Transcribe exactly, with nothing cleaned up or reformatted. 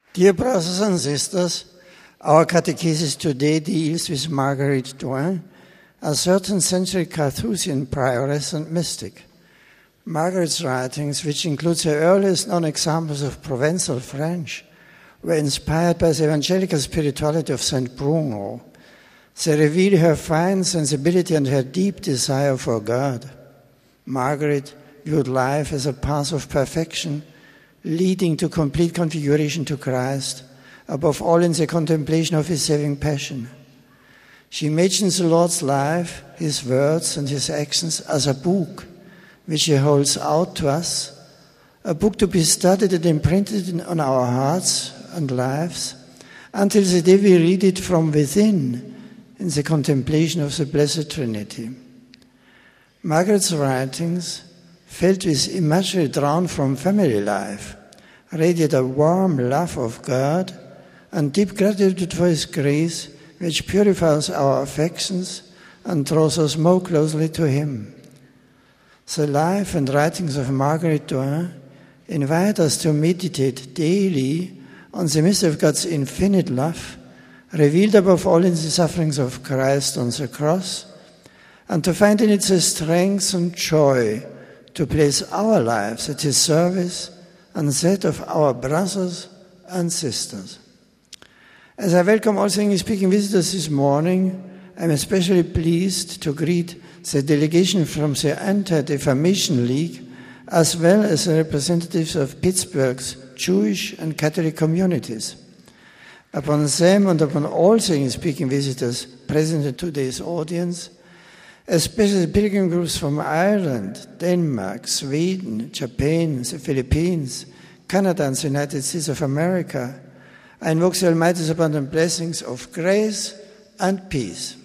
Dear brothers and sisters, our catechesis today deals with Marguerite Doin, a thirteenth century Carthusian prioress and mystic. Margaret's writings, which include her earliest known examples of Provençal French, were inspired by the evangelical spirituality of Saint Bruno. They reveal her fine sensibility and her deep desire for God. Margaret viewed life as a path of perfection, leading to complete configuration to Christ, above all in the contemplation of his saving passion. She imagines the Lord's life, his words and his actions as a book, which he holds out to us, a book to be studied and imprinted on our hearts and lives, until the day we read it from within, in the contemplation of the Blessed Trinity. Margaret's writings, filled with imagery drawn from family life, radiate a warm love of God and deep gratitude for his grace, which purifies our affections and draws us more closely to him. The life and writings of Marguerite Doin invite us to meditate daily on the mystery of God's infinite love, revealed above all in the sufferings of Christ on the cross, and to find in it the strength and joy to place our lives at his service and that of our brothers and sisters. As I welcome all the English-speaking visitors this morning, I'm especially pleased to greet the delegation from the Anti-Defamation League, as well as the representatives of Pittsburgh's Jewish and Catholic communities. Upon them and upon all the English-speaking visitors present in today's audience, especially the pilgrim groups from Ireland, Denmark, Sweden, Japan, the Philippines, Canada and the United States of America, I invoke the Almighty's abundant blessings of grace and peace.